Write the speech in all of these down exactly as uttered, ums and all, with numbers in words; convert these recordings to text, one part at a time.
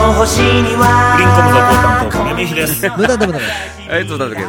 の星にはグリーンコムサポーターの影見ひです無駄で無駄です。 はい、とだけです。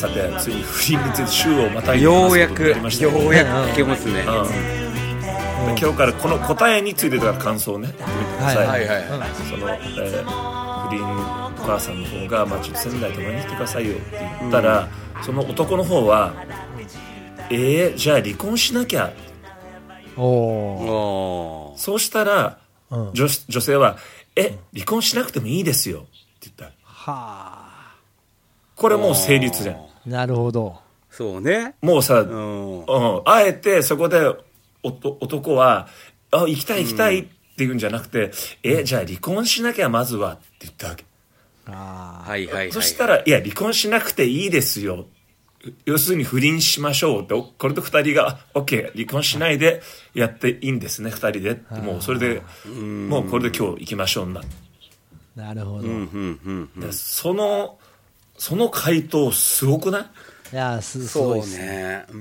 さてついに不倫について週をまたいでようやく、ようましたね、 やく聞けますね。 うん、今日からこの答えについてから感想をね言ってください。 はいはいはい。 その、えー、不倫お母さんの方が、まあ、ちょっと仙台とかに来てくださいよって言ったら、うん、その男の方はえー、じゃあ離婚しなきゃ。 おおそうしたら、うん、女, 女性はえ離婚しなくてもいいですよって言った。 はあ、 これもう成立じゃん。 なるほど。 そうね。 もうさ、 うんうん、あえてそこでお男はあ行きたい行きたいって言うんじゃなくて、うん、えじゃあ離婚しなきゃまずはって言ったわけ。 あはいはいはい。 そしたらいや離婚しなくていいですよ、要するに不倫しましょうって、これとふたりが OK 離婚しないでやっていいんですねふたりでって、もうそれでもうこれで今日行きましょうな。 なるほど、 うんうんうんうん、 でそのその回答すごくない？ いや す, すごいですね。うん、うん、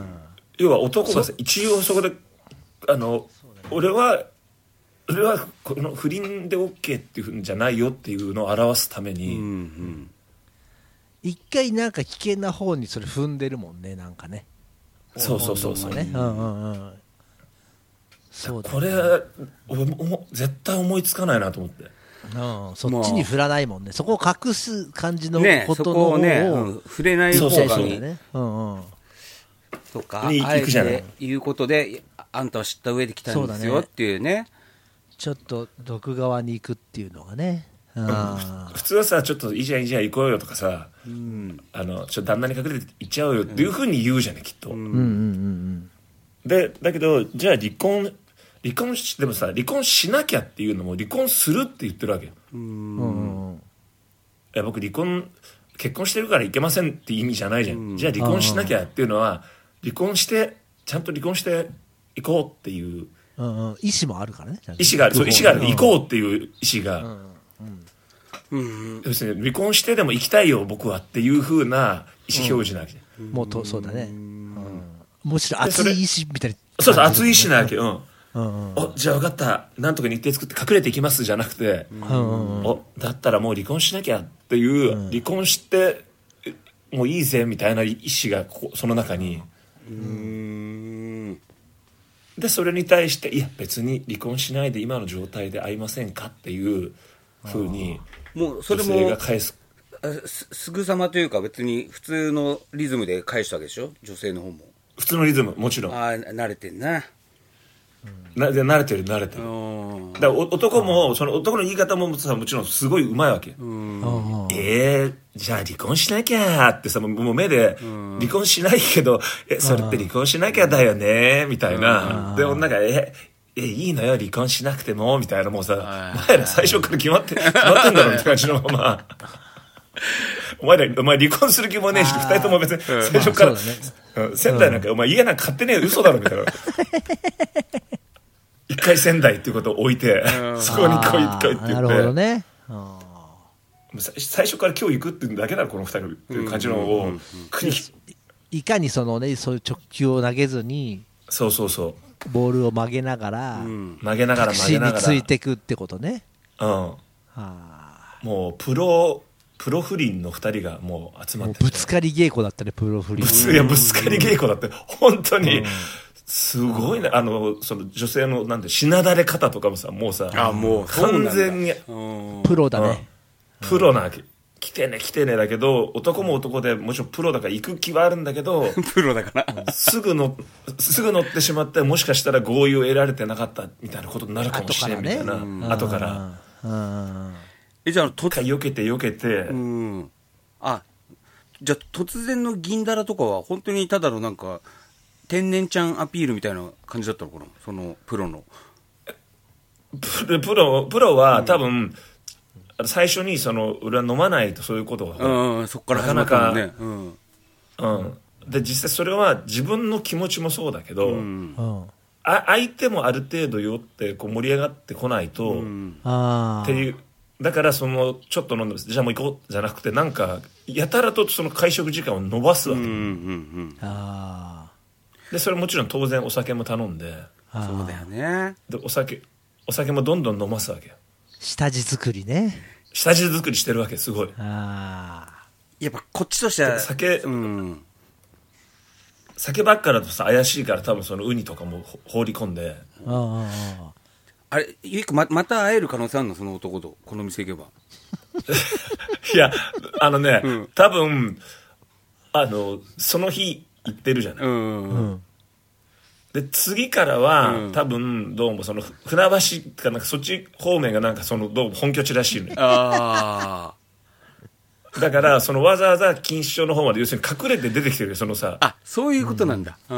要は男がさ一応そこであの、ね、俺は俺はこの不倫で OK っていうんじゃないよっていうのを表すために、うんうん、 一回なんか危険な方にそれ踏んでるもんね、なんかね。 そうそうそうそう、 ね、うんうんうん、そうだね、 これ俺も絶対思いつかないなと思って、 うん、そっちに振らないもんね。そこを隠す感じのことの方を、ね、そこをね、うん、触れない方がいい。そうそうそう、 ね、うんうん、 とかあえて言うことであんたは知った上で来たんですよっていうね、 ちょっと毒側に行くっていうのがね、 うん、普通はさちょっといいじゃんいいじゃん行こうよとかさ、うん、あのちょっと旦那に隠れて行っちゃおうよっていうふうに言うじゃねきっと、うんうんうんうん、でだけどじゃあ離婚離婚しでもさ離婚しなきゃっていうのも離婚するって言ってるわけよ。うんうん、いや僕離婚結婚してるからいけませんって意味じゃないじゃん、うん、じゃあ離婚しなきゃっていうのは離婚してちゃんと離婚していこうっていう、 うんうん、意思もあるからね。 意思がある、そう意思がある、行こうっていう意思が、うんうん、 要するに離婚してでも生きたいよ僕はっていう風な意思表示なわけ、 うん、もうとそうだね、うん、むしろ熱い意思みたいな、 そうそう熱い意思なわけ、うんうんうん、 おじゃあ分かったなんとか日程作って隠れていきますじゃなくて、うんうん、おだったらもう離婚しなきゃっていう、うん、離婚してもういいぜみたいな意思がここその中に、うーんでそれに対していや別に離婚しないで今の状態で会いませんかっていう風にもうそれも女性が返すす, すぐさまというか別に普通のリズムで返したわけでしょ、女性の方も。 普通のリズムもちろん。 ああ慣れてんな、 な慣れてる慣れてる。だから男もその男の言い方もさもちろんすごいうまいわけ。うんえー、じゃあ離婚しなきゃってさもう目で離婚しないけどえそれって離婚しなきゃだよねみたいな。で女がええいいのよ離婚しなくてもみたいな、もうさお前ら最初から決まって決まってんだろみたいな感じのままお前らお前離婚する気もねえしふたりとも別に最初から、まあね、仙台なんか、うん、お前家なんか買ってねえ嘘だろみたいな一回仙台っていうことを置いてそこに来い来いって言って、 なるほどね、 最初から今日行くっていうだけだろこのふたりっていう感じのを、うんうんうん、 いかにそのねそういう直球を投げずにそうそうそうボールを曲げながら、うん、 曲げながら曲げながら確信についていくってことね。 うん、はあ、もうプロプロ不倫のふたりがもう集まって、 ぶつかり稽古だったねプロ不倫。 いやぶつかり稽古だって本当に、うん、すごいね。あのその女性のなんてしなだれ方とかもさもうさあもう完全にプロだね、 うん、プロなわけ。来てね来てねだけど男も男でもちろんプロだから行く気はあるんだけどプロだからすぐのすぐ乗ってしまってもしかしたら合意を得られてなかったみたいなことになるかもしれんみたいな後から、ね、うん、 えじゃあと避けて避けて、うん、 あじゃあ突然の銀だらとかは本当にただのなんか天然ちゃんアピールみたいな感じだったのかな、そのプロのププロプロは多分、うん最初にその俺は飲まないとそういうことが、 うん、そっから始まったもんね、うんうん、で実際それは自分の気持ちもそうだけど、うん、あ相手もある程度酔ってこう盛り上がってこないと、うん、っていうだからそのちょっと飲んでじゃあもう行こうじゃなくてなんかやたらとその会食時間を延ばすわけ、うんうんうん、あでそれもちろん当然お酒も頼んでそうだよねでお酒お酒もどんどん飲ますわけよ。 下地作りね。 下地作りしてるわけ、すごい。 ああ。 やっぱこっちとしては酒、うん、酒ばっかだとさ怪しいから多分そのウニとかも放り込んで。 ああ。 あれゆいく ま, また会える可能性あるのその男とこの店行けば。 いやあのね、 うん、 多分あのその日行ってるじゃない。 うんうんうん、 で次からは、 うん、 多分どうもその船橋かなんかそっち方面がなんかそのどうも本拠地らしいのよ。 あだからそのわざわざ錦糸町の方まで要するに隠れて出てきてるよそのさ。 あそういうことなんだ、うん、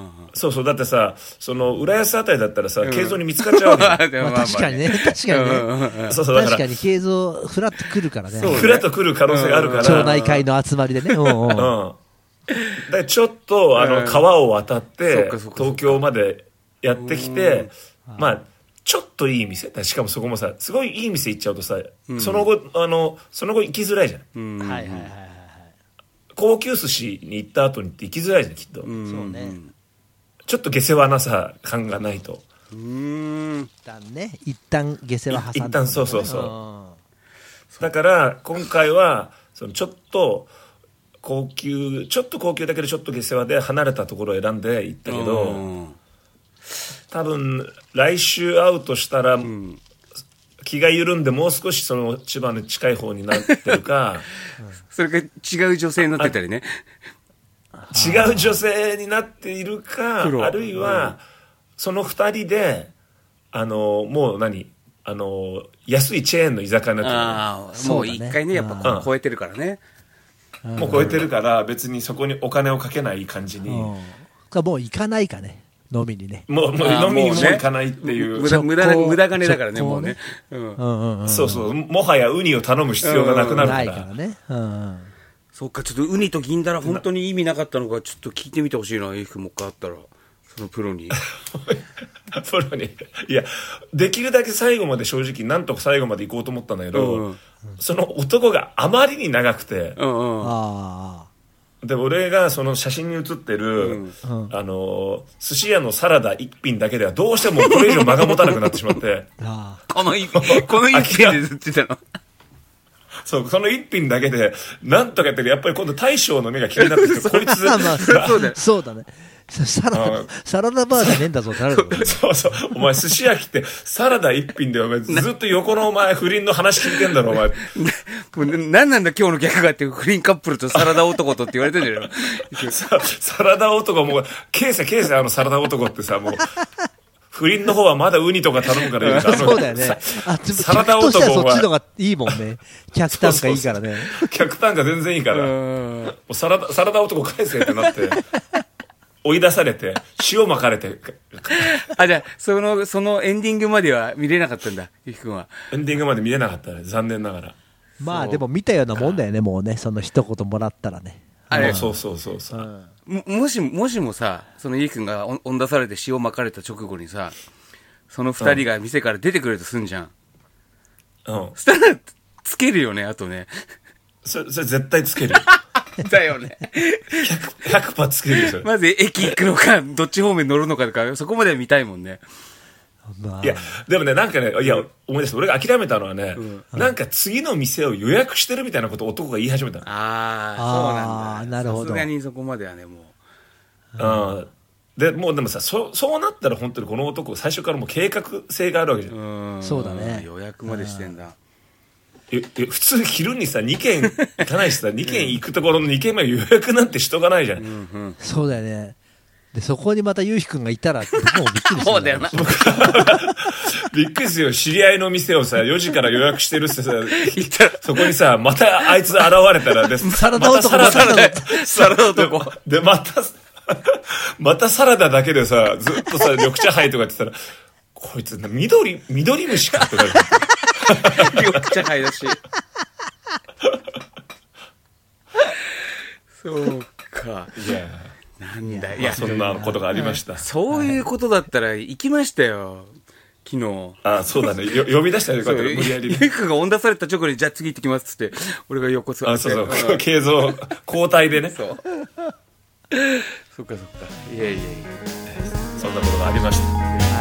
そうそうだってさその浦安あたりだったらさ慶三、うん、に見つかっちゃうわけまあ、確かにね確かにねそうそうだから確かに慶三フラッと来るからねフラッと来る可能性があるから、 町内会の集まりでねうん、うん、 だからちょっとあの川を渡って東京までやってきてまあちょっといい店しかもそこもさすごいいい店行っちゃうとさ、うん、その後あのその後行きづらいじゃん、うん、はいはいはいはい高級寿司に行った後にって行きづらいじゃんきっと、うん、そうねちょっと下世話なさ感がないとうーん一旦ね一旦下世話挟んで、ね、 一旦そうそうそうだから今回はそのちょっと高級ちょっと高級だけどちょっと下世話で離れたところを選んで行ったけど多分来週会うとしたら、うん、気が緩んでもう少しその千葉の近い方になってるかそれが違う女性になってたりね違う女性になっているかあるいは、うん、そのふたりであのもう何あの安いチェーンの居酒屋になってるあもう一回ねやっぱこう超えてるからね、 うん、もう超えてるから別にそこにお金をかけない感じに、うん、 もう行かないかね飲みにねもう、もう飲みにも行かないっていう無駄、無駄、無駄金だからねもうね、 うんうんうん、そうそうもはやウニを頼む必要がなくなるから、うん、 ないからね、うん、 そっかちょっとウニと銀だら本当に意味なかったのかちょっと聞いてみてほしいなエイフもう一回あったらそのプロにプロにいやできるだけ最後まで正直なんとか最後まで行こうと思ったんだけど、うんうん、その男があまりに長くて、うんうん、あで俺がその写真に写ってる、うん、あの寿司屋のサラダ一品だけではどうしてもこれ以上間が持たなくなってしまってあこの一品この一品でずっと言ってたのそうその一品だけでなんとかやってるやっぱり今度大将の目が気になってきてこいつまあまあそうだそうだねサラ, サラダバーじゃねえんだぞってなるよねそうそうお前寿司屋来てサラダ一品でお前ずっと横のお前不倫の話聞いてんだろお前何なんだ今日の客がって不倫カップルとサラダ男とって言われてるじゃんサ, サラダ男もうケーセケーセあのサラダ男ってさもう不倫の方はまだウニとか頼むからいいからそうだよねあでもサラダ男はそっちのがいいもんね客単価いいからね客単価全然いいからもうサラダサラダ男返せってなって追い出されて塩まかれてあじゃあそのそのエンディングまでは見れなかったんだゆきくんはエンディングまで見れなかったね残念ながらまあでも見たようなもんだよねもうねその一言もらったらねあれそうそうそうそう、 うん、も, もしもしもさそのゆきくんが追い出されて塩まかれた直後にさその二人が店から出てくれるとすんじゃんうんそしたらつけるよねあとねそれそれ絶対つけるだよねひゃくパーセント つけるよそれまず駅行くのかどっち方面乗るのかとかそこまでは見たいもんね、 まあ、いやでもねなんかねいや思い出した俺が諦めたのはね、うんうん、なんか次の店を予約してるみたいなことを男が言い始めたのああそうなんだなるほどさすがにそこまではねもう、 うん、でもうでもさ そ, そうなったら本当にこの男最初からもう計画性があるわけじゃん、 うんそうだね予約までしてんだええ普通昼にさにけん行かないしさにけん行くところのにけんまえ予約なんてしとかないじゃん、うんうん、 そうだよねでそこにまたゆうひくんがいたら僕もびっくりするそうだよなびっくりするよ知り合いの店をさよじから予約してるってさそこにさまたあいつ現れたらでサラダ男またサラダサラダ男でまたまたサラダだけでさずっとさ緑茶杯とかって言ったらこいつ緑緑虫かってなる緑茶杯だしそうかいやなんだいや、まあ、そんなことがありましたそういうことだったら行きましたよ昨日ああそうだねよ呼び出したらよかったら無理やりゆいくんが追ん出された直後にじゃあ次行ってきますっつって俺が横座ってあそうそう継続交代でねそうそっかそっかいやいやいやそんなことがありました